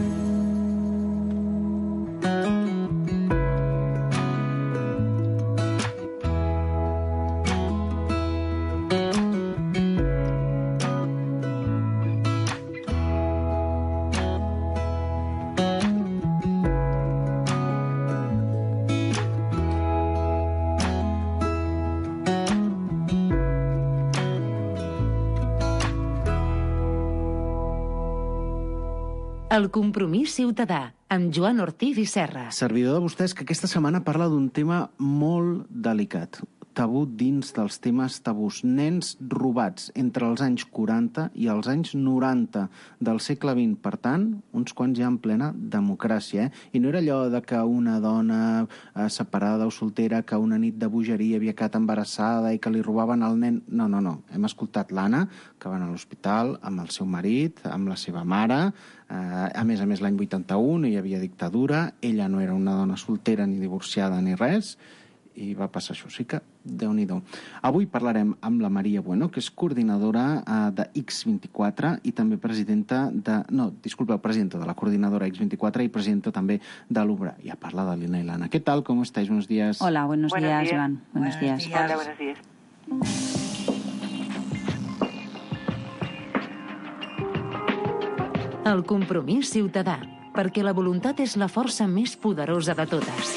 El compromís ciutadà, amb Joan Ortiz i Serra. Servidor de vostès que aquesta setmana parla d'un tema molt delicat, tabú dins dels temes tabús. Nens robats entre els anys quaranta i els anys noranta del segle vint. Per tant, uns quants ja en plena democràcia. Eh? I no era allò de que una dona eh, separada o soltera, que una nit de bogeria havia quedat embarassada i que li robaven el nen. No, no, no. Hem escoltat l'Anna, que va anar a l'hospital amb el seu marit, amb la seva mare. Eh, a més a més, l'any vuitanta-u hi havia dictadura. Ella no era una dona soltera ni divorciada ni res. I va passar això, sí que Déu-n'hi-do. Avui parlarem amb la Maria Bueno, que és coordinadora eh, de X vint-i-quatre i també presidenta de... No, disculpeu, presidenta de la coordinadora X vint-i-quatre i presidenta també de l'Obra. Ja parla de Lina i l'Anna. ¿Qué tal? ¿Cómo estáis? Buenos días. Hola, buenos, buenos días, días, Joan. Buenos, buenos días. días. Hola, buenos días. El compromís ciutadà, perquè la voluntat és la força més poderosa de totes.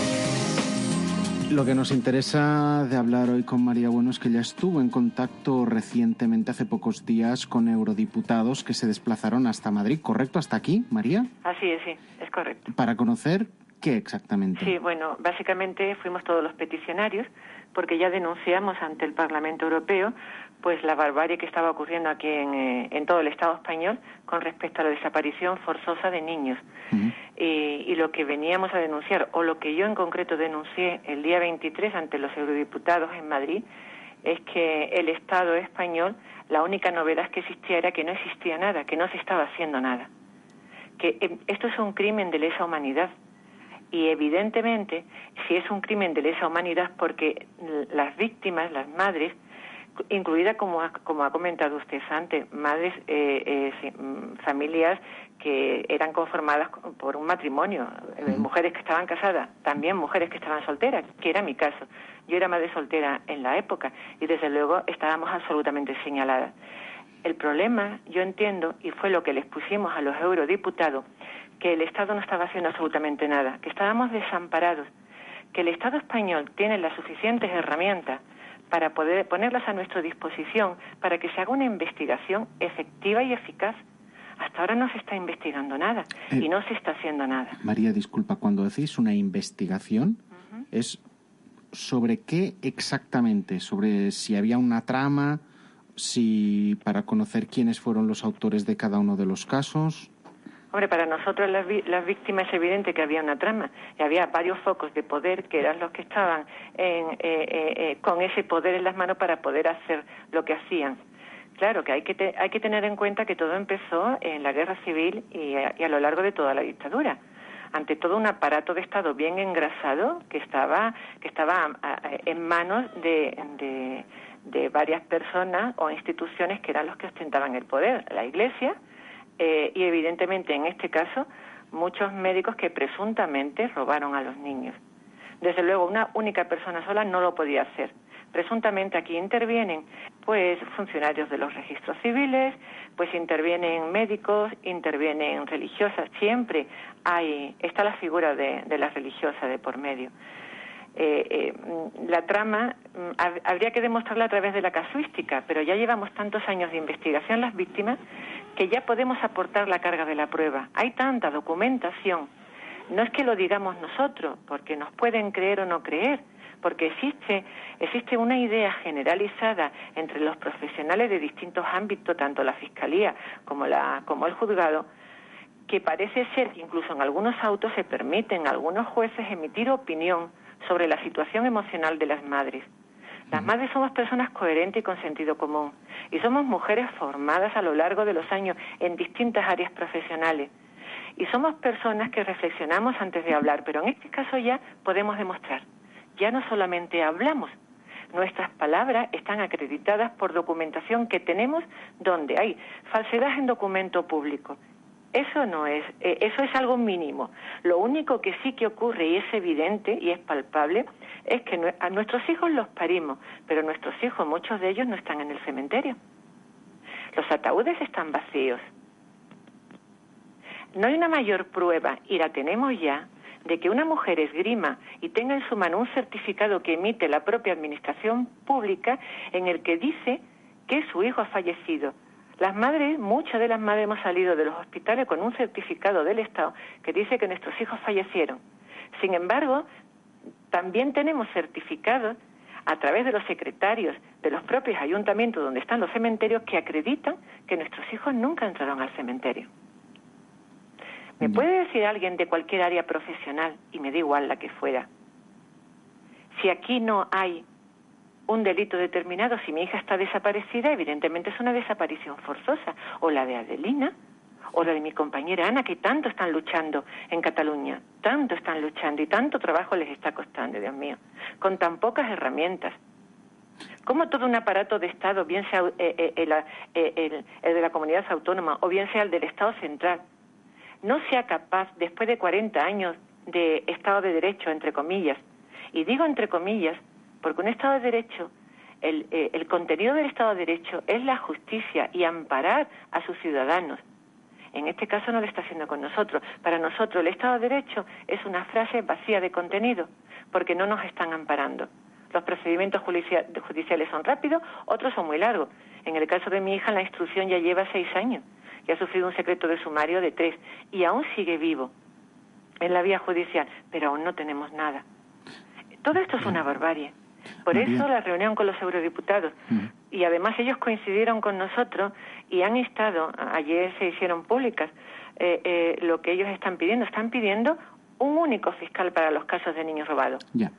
Lo que nos interesa de hablar hoy con María Bueno es que ella estuvo en contacto recientemente, hace pocos días, con eurodiputados que se desplazaron hasta Madrid, ¿correcto? ¿Hasta aquí, María? Así es, sí, es correcto. Para conocer qué exactamente. Sí, bueno, básicamente fuimos todos los peticionarios porque ya denunciamos ante el Parlamento Europeo pues la barbarie que estaba ocurriendo aquí en, eh, en todo el Estado español con respecto a la desaparición forzosa de niños. Uh-huh. y, y lo que veníamos a denunciar, o lo que yo en concreto denuncié el día veintitrés ante los eurodiputados en Madrid, es que el Estado español, la única novedad que existía era que no existía nada, que no se estaba haciendo nada. Que eh, esto es un crimen de lesa humanidad. Y evidentemente, si es un crimen de lesa humanidad, porque las víctimas, las madres, incluida, como ha, como ha comentado usted antes, madres, eh, eh, familias que eran conformadas por un matrimonio, eh, mujeres que estaban casadas, también mujeres que estaban solteras, que era mi caso. Yo era madre soltera en la época y desde luego estábamos absolutamente señaladas. El problema, yo entiendo, y fue lo que les pusimos a los eurodiputados, que el Estado no estaba haciendo absolutamente nada, que estábamos desamparados, que el Estado español tiene las suficientes herramientas para poder ponerlas a nuestra disposición para que se haga una investigación efectiva y eficaz. Hasta ahora no se está investigando nada eh, y no se está haciendo nada. María, disculpa, cuando decís una investigación, uh-huh. ¿es sobre qué exactamente? ¿Sobre si había una trama, si para conocer quiénes fueron los autores de cada uno de los casos? Hombre, para nosotros las, las víctimas es evidente que había una trama y había varios focos de poder que eran los que estaban en, eh, eh, eh, con ese poder en las manos para poder hacer lo que hacían. Claro que hay que, te, hay que tener en cuenta que todo empezó en la guerra civil y a, y a lo largo de toda la dictadura. Ante todo un aparato de Estado bien engrasado que estaba, que estaba a, a, en manos de, de, de varias personas o instituciones que eran los que ostentaban el poder. La Iglesia, Eh, y evidentemente en este caso muchos médicos que presuntamente robaron a los niños. Desde luego una única persona sola no lo podía hacer. Presuntamente aquí intervienen pues funcionarios de los registros civiles, pues intervienen médicos, intervienen religiosas, siempre hay está la figura de, de la religiosa de por medio. Eh, eh, la trama hab, habría que demostrarla a través de la casuística, pero ya llevamos tantos años de investigación las víctimas que ya podemos aportar la carga de la prueba. Hay tanta documentación, no es que lo digamos nosotros, porque nos pueden creer o no creer, porque existe, existe una idea generalizada entre los profesionales de distintos ámbitos, tanto la Fiscalía como, la, como el juzgado, que parece ser que incluso en algunos autos se permiten a algunos jueces emitir opinión sobre la situación emocional de las madres. Las madres somos personas coherentes y con sentido común, y somos mujeres formadas a lo largo de los años en distintas áreas profesionales. Y somos personas que reflexionamos antes de hablar, pero en este caso ya podemos demostrar. Ya no solamente hablamos, nuestras palabras están acreditadas por documentación que tenemos donde hay falsedad en documento público. Eso no es, eh, eso es algo mínimo. Lo único que sí que ocurre y es evidente y es palpable es que a nuestros hijos los parimos, pero nuestros hijos, muchos de ellos no están en el cementerio. Los ataúdes están vacíos. No hay una mayor prueba, y la tenemos ya, de que una mujer esgrima y tenga en su mano un certificado que emite la propia administración pública en el que dice que su hijo ha fallecido. Las madres, muchas de las madres hemos salido de los hospitales con un certificado del Estado que dice que nuestros hijos fallecieron. Sin embargo, también tenemos certificados a través de los secretarios de los propios ayuntamientos donde están los cementerios que acreditan que nuestros hijos nunca entraron al cementerio. ¿Me puede decir alguien de cualquier área profesional, y me da igual la que fuera, si aquí no hay un delito determinado, si mi hija está desaparecida, evidentemente es una desaparición forzosa, o la de Adelina, o la de mi compañera Ana, que tanto están luchando en Cataluña, tanto están luchando y tanto trabajo les está costando, Dios mío, con tan pocas herramientas. ¿Cómo todo un aparato de Estado, bien sea eh, eh, el, eh, el, el de la comunidad autónoma o bien sea el del Estado central, no sea capaz, después de cuarenta años de Estado de Derecho, entre comillas, y digo entre comillas, porque un Estado de Derecho, el, eh, el contenido del Estado de Derecho es la justicia y amparar a sus ciudadanos. En este caso no lo está haciendo con nosotros. Para nosotros el Estado de Derecho es una frase vacía de contenido, porque no nos están amparando. Los procedimientos judiciales son rápidos, otros son muy largos. En el caso de mi hija, la instrucción ya lleva seis años. Y ha sufrido un secreto de sumario de tres, y aún sigue vivo en la vía judicial, pero aún no tenemos nada. Todo esto es una barbarie. Por María. Eso la reunión con los eurodiputados, mm. y además ellos coincidieron con nosotros y han estado, ayer se hicieron públicas, eh, eh, lo que ellos están pidiendo. Están pidiendo un único fiscal para los casos de niños robados. Ya.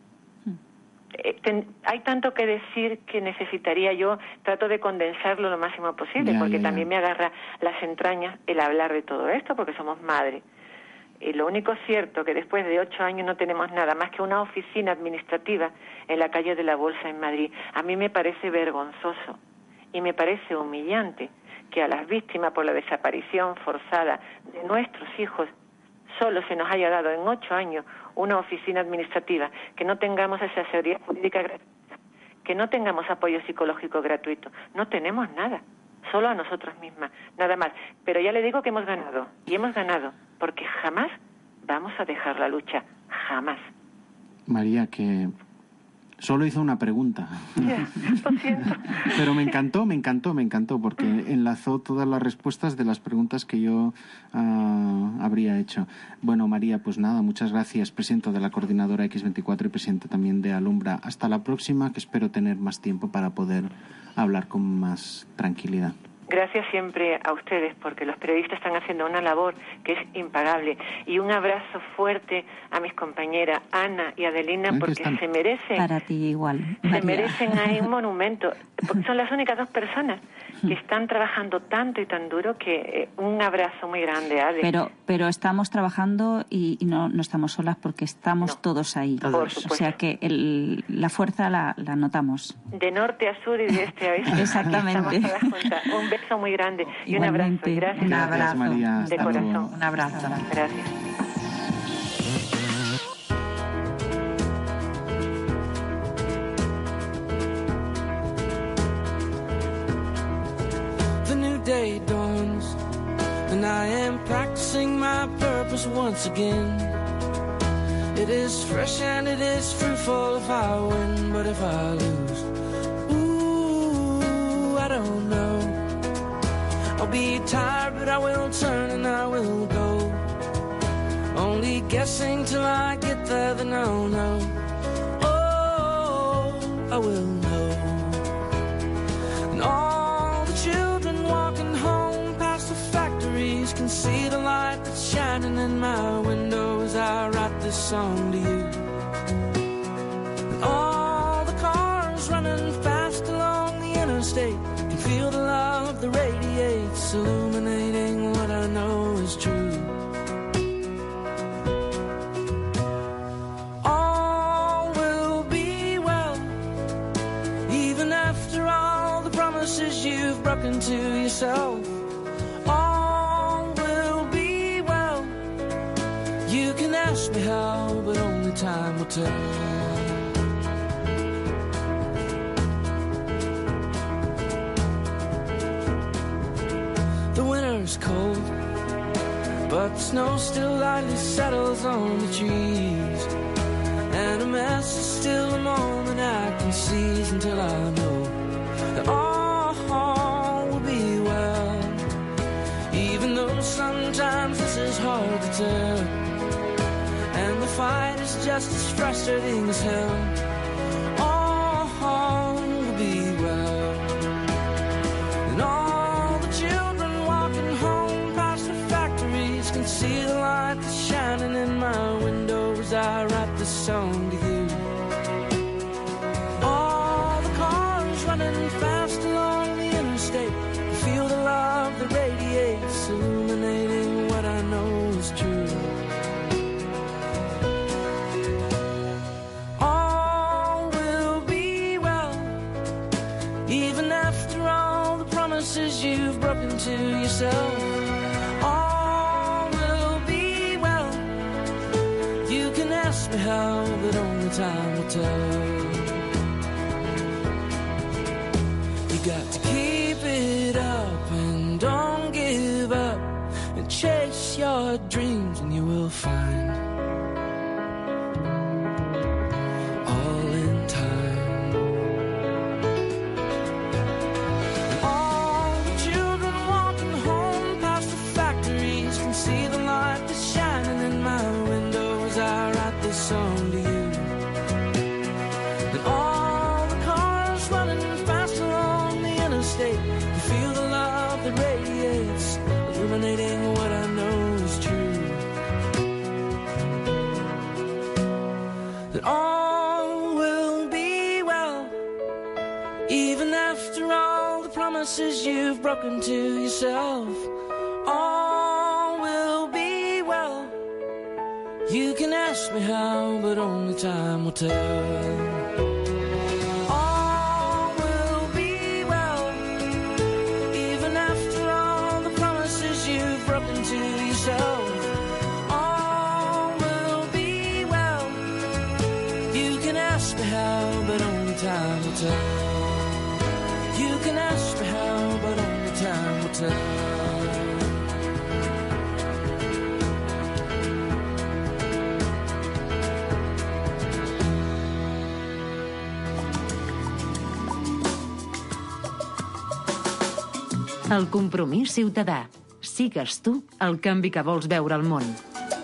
Eh, ten, hay tanto que decir que necesitaría yo, trato de condensarlo lo máximo posible, ya, porque ya, también ya. me agarra las entrañas el hablar de todo esto, porque somos madres. Y lo único cierto que después de ocho años no tenemos nada más que una oficina administrativa en la calle de la Bolsa en Madrid. A mí me parece vergonzoso y me parece humillante que a las víctimas por la desaparición forzada de nuestros hijos solo se nos haya dado en ocho años una oficina administrativa, que no tengamos asesoría jurídica gratuita, que no tengamos apoyo psicológico gratuito. No tenemos nada, solo a nosotros mismas, nada más. Pero ya le digo que hemos ganado, y hemos ganado, porque jamás vamos a dejar la lucha, jamás. María, que solo hizo una pregunta. Ya, lo siento. Pero me encantó, me encantó, me encantó, porque enlazó todas las respuestas de las preguntas que yo uh, habría hecho. Bueno, María, pues nada, muchas gracias, presidenta de la Coordinadora equis veinticuatro y presidenta también de Alumbra. Hasta la próxima, que espero tener más tiempo para poder hablar con más tranquilidad. Gracias siempre a ustedes, porque los periodistas están haciendo una labor que es impagable. Y un abrazo fuerte a mis compañeras Ana y Adelina, porque se merecen... Para ti igual, Se María. merecen ahí un monumento, porque son las únicas dos personas que están trabajando tanto y tan duro que eh, un abrazo muy grande, Ade. Pero, pero estamos trabajando y, y no, no estamos solas, porque estamos no, todos ahí. Todos. O sea que el, la fuerza la, la notamos. De norte a sur y de este a oeste. Exactamente. Estamos todas juntas. Un beso muy grande y Igualmente. un abrazo. Gracias. Un abrazo. María, de corazón. luego. Un abrazo. Gracias. The new day dawns, and I am practicing my purpose once again. It is fresh and it is fruitful if I win, but if I lose, ooh, I don't know. I'll be tired, but I will turn and I will go. Only guessing till I get there, then I'll know. Oh, shining in my window as I write this song to you. And all the cars running fast along the interstate can feel the love that radiates, illuminating what I know is true. All will be well, even after all the promises you've broken to yourself. All will be well. You can ask me how, but only time will tell. The winter's cold, but the snow still lightly settles on the trees. And a mess is still a moment I can seize until I know that all will be well. Even though sometimes this is hard to tell, and the fight is just as frustrating as hell, all will be well. And all the children walking home past the factories can see the light that's shining in my window as I write this song to you. All the cars running fast along the interstate, you feel the love that radiates, illuminating what I know is true. All will be well, even after all the promises you've broken to yourself. All will be well. You can ask me how, but only time will tell. You got to keep it up and don't give up, and chase your dreams and you will find all in time. And all the children walking home past the factories can see the light that's shining in my window as I write this song to you. And all the cars running fast along the interstate, you feel the love that radiates, illuminating what I know is true. That all will be well, even after all the promises you've broken to yourself. All will be well. You can ask me how, but only time will tell. All will be well, even after all the promises you've broken to yourself. All will be well. You can ask me how, but only time will tell. You can ask me how, but only time will tell. El compromís ciutadà. Sigues tu el canvi que vols veure al món.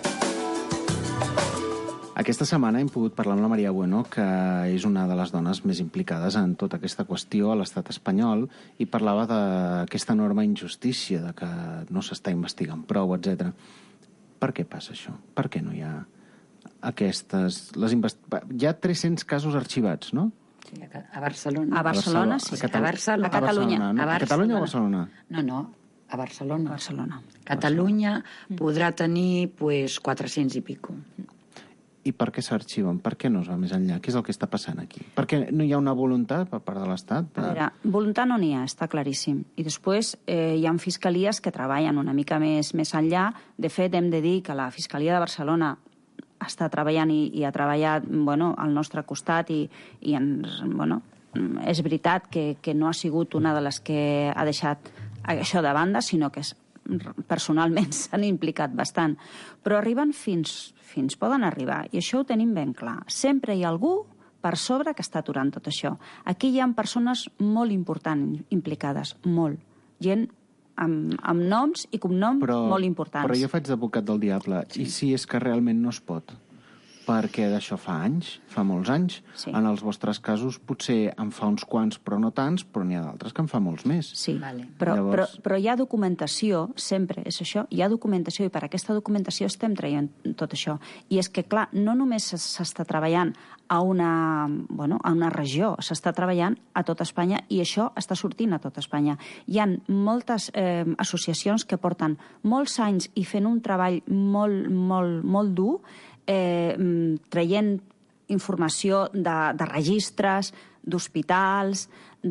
Aquesta setmana hem pogut parlar amb la Maria Bueno, que és una de les dones més implicades en tota aquesta qüestió a l'estat espanyol, i parlava d'aquesta enorme injustícia, de que no s'està investigant prou, etcètera. Per què passa això? Per què no hi ha aquestes... Les invest... Hi ha tres-cents casos arxivats, no? Sí, a Barcelona. A Barcelona, sí. A, Catal... a, Barcelona. a Catalunya. A, no? a Catalunya o a Barcelona? No, no, a Barcelona. A Barcelona. Catalunya Barcelona. Podrà tenir pues, quatre-cents i pico. I per què s'arxiven? Per què no es va més enllà? Què és el que està passant aquí? Per què no hi ha una voluntat per part de l'Estat? A veure, voluntat no n'hi ha, està claríssim. I després eh, hi ha fiscalies que treballen una mica més, més enllà. De fet, hem de dir que la Fiscalia de Barcelona està treballant i, i ha treballat bueno, al nostre costat i, i ens, bueno, és veritat que, que no ha sigut una de les que ha deixat això de banda, sinó que és, personalment s'han implicat bastant. Però arriben fins, fins poden arribar, i això ho tenim ben clar. Sempre hi ha algú per sobre que està aturant tot això. Aquí hi ha persones molt importants implicades, molt. Gent amb, amb noms i cognoms però, molt importants. Però jo faig d'advocat del diable. Sí. I si és que realment no es pot? perquè d'això fa anys, fa molts anys. Sí. En els vostres casos potser en fa uns quants, però no tants, però n'hi ha d'altres que en fa molts més. Sí, vale. però, Llavors... però, però hi ha documentació, sempre és això, hi ha documentació i per aquesta documentació estem traient tot això. I és que, clar, no només s'està treballant a una, bueno, a una regió, s'està treballant a tot Espanya i això està sortint a tot Espanya. Hi ha moltes eh, associacions que porten molts anys i fent un treball molt, molt, molt dur, eh, traient informació de, de registres, d'hospitals,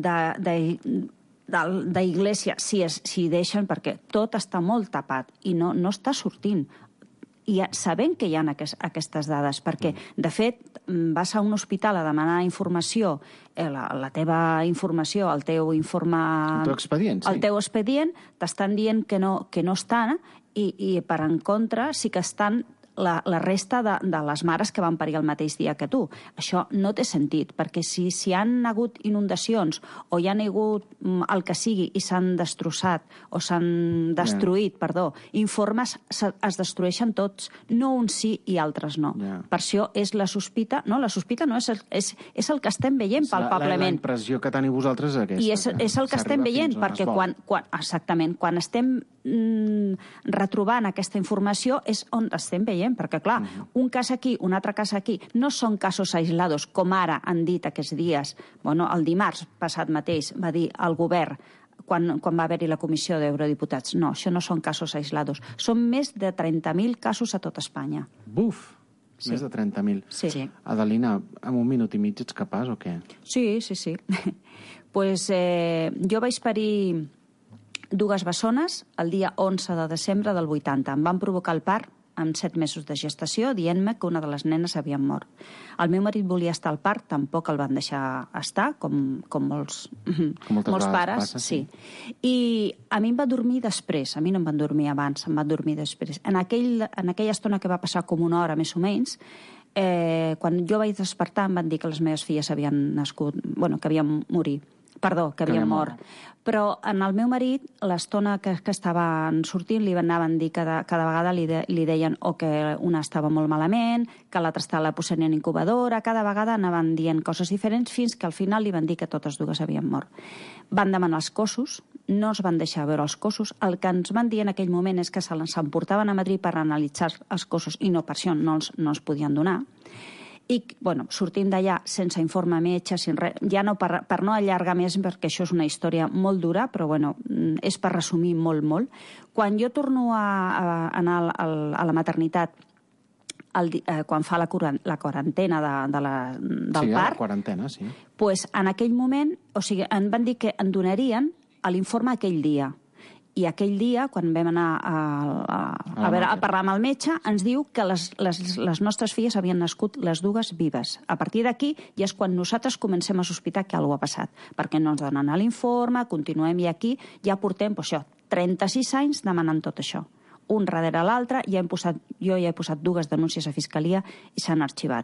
d'iglésia, si, es, si deixen, perquè tot està molt tapat i no, no està sortint. I sabent que hi ha aquest, aquestes dades, perquè, de fet, vas a un hospital a demanar informació, eh, la, la teva informació, el teu informe... El teu expedient, sí. El teu expedient, t'estan dient que no, que no estan, i, i per en contra sí que estan la, la resta de, de les mares que van parir el mateix dia que tu. Això no té sentit, perquè si, si han hagut inundacions o hi han hagut el que sigui i s'han destrossat o s'han destruït, yeah. perdó, informes es destrueixen tots, no uns sí i altres no. Yeah. Per això és la sospita, no, la sospita no és el, és, és el que estem veient palpablement. La, la impressió que teniu vosaltres és aquesta. I és, és el que estem veient, perquè quan, quan, exactament, quan estem mm, retrobant aquesta informació és on estem veient, perquè, clar, uh-huh. un cas aquí, un altre cas aquí, no són casos aislados, com ara han dit aquests dies. Bueno, el dimarts passat mateix va dir el govern, quan, quan va haver-hi la comissió d'eurodiputats, no, això no són casos aislados. Són més de trenta mil casos a tot Espanya. Buf! Sí. Més de trenta mil. Sí. Adelina, en un minut i mig ets capaç o què? Sí, sí, sí. pues, eh, jo vaig parir dues bessones el dia onze de desembre del vuitanta. Em van provocar el part amb set mesos de gestació, dient-me que una de les nenes havia mort. El meu marit volia estar al part, tampoc el van deixar estar, com, com molts, com molts pares. Passa, sí. sí. I a mi em va dormir després, a mi no em van dormir abans, em van dormir després. En, aquell, en aquella estona que va passar com una hora més o menys, eh, quan jo vaig despertar em van dir que les meves filles havien nascut, bueno, que havien morit. Perdó, que havien mort. Però en el meu marit, l'estona que, que estaven sortint, li anaven a dir cada, cada vegada li, de, li deien o que una estava molt malament, que l'altra estava la posant en incubadora, cada vegada anaven dient coses diferents fins que al final li van dir que totes dues havien mort. Van demanar els cossos, no es van deixar veure els cossos. El que ens van dir en aquell moment és que se s'emportaven a Madrid per analitzar els cossos i no, per això no els, no els podien donar. I, bueno, sortim d'allà sense informe metge, sin res, ja no per, per no allargar més, perquè això és una història molt dura, però bueno, és per resumir molt, molt. Quan jo torno a, a anar a, a la maternitat, el, eh, quan fa la, la quarantena de, de la, del sí, part, la quarantena, sí. Pues, en aquell moment, o sigui, em van dir que em donarien l'informe aquell dia. I aquell dia, quan vam anar a, a, a, a, veure, a parlar amb el metge, ens diu que les, les, les nostres filles havien nascut les dues vives. A partir d'aquí ja és quan nosaltres comencem a sospitar que alguna cosa ha passat, perquè no ens donen l'informe, continuem i aquí ja portem, pues això, trenta-sis anys demanant tot això. Un darrere l'altre, ja hem posat, jo ja he posat dues denúncies a Fiscalia i s'han arxivat.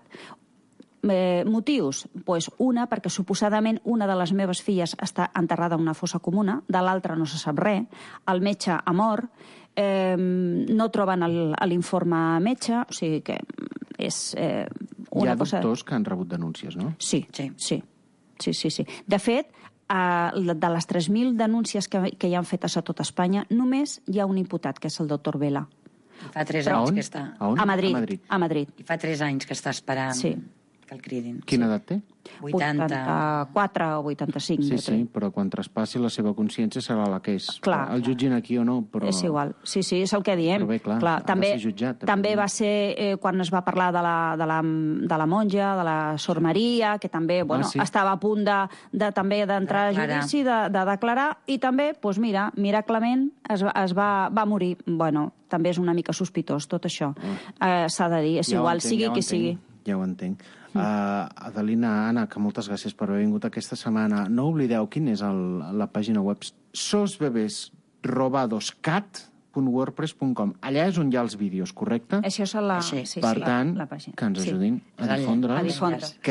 Eh, motius? Pues una, perquè suposadament una de les meves filles està enterrada en una fossa comuna, de l'altra no se sap res, el metge ha mort, eh, no troben l'informe metge, o sigui que és eh, una cosa... Hi ha doctors que han rebut denúncies, no? Sí, sí, sí. sí, sí, sí. De fet, eh, de les tres mil denúncies que, que hi han fetes a tot Espanya, només hi ha un imputat, que és el doctor Vela. I fa tres anys que està... A, a, Madrid, a Madrid. A Madrid. I fa tres anys que està esperant... Sí. Que el cridin. Quina edat té? vuitanta... vuitanta-quatre o vuitanta-cinc. Sí, sí, però quan traspassi la seva consciència serà la que és. Clar. El jutgin aquí o no, però... És igual. Sí, sí, és el que diem. Però bé, clar, clar ha també, de ser jutjat. També, també va ser eh, quan es va parlar de la, de la, de la monja, de la Sor Maria, que també bueno, ah, sí. estava a punt de, de, també d'entrar a judici, de, de declarar, i també, doncs mira, miraculosament es, es va, va morir. Bueno, també és una mica sospitós tot això. Ah. Eh, S'ha de dir, és ja igual, entenc, sigui ja qui sigui. Ja ho entenc. Uh, Adelina, Anna, que moltes gràcies per haver vingut aquesta setmana. No oblideu quin és el, la pàgina web sos bebés robados cat punt wordpress punt com. Allà és on hi ha els vídeos, correcte? Això és la... Sí, per sí, tant, la, la que ens ajudin sí. a difondre'ls. A difondre, que sí.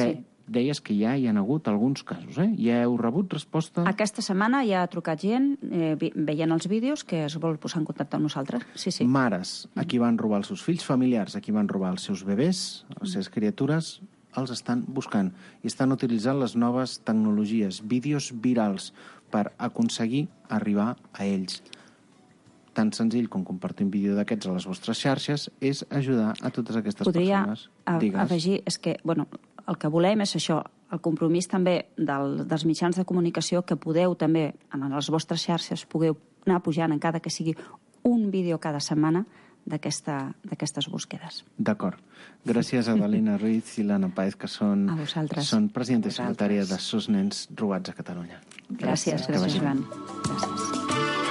deies que ja hi ha hagut alguns casos, eh? Ja heu rebut resposta? Aquesta setmana ja ha trucat gent eh, veient els vídeos que es vol posar en contacte amb nosaltres. Sí, sí. Mares, a qui van robar els seus fills, familiars, a qui van robar els seus bebès, les seves criatures, els estan buscant i estan utilitzant les noves tecnologies, vídeos virals, per aconseguir arribar a ells. Tan senzill com compartir un vídeo d'aquests a les vostres xarxes és ajudar a totes aquestes Podria persones. Podria afegir, és que, bueno, el que volem és això, el compromís també del, dels mitjans de comunicació, que podeu també, en les vostres xarxes, pugueu anar pujant encara que sigui un vídeo cada setmana d'aquesta, d'aquestes búsquedes. D'acord. Gràcies a Adelina Ruiz i l'Anna Paez, que són, són presidenta i secretària de Sos Nens Robats a Catalunya. Gràcies, gràcies, gràcies Joan. Gràcies.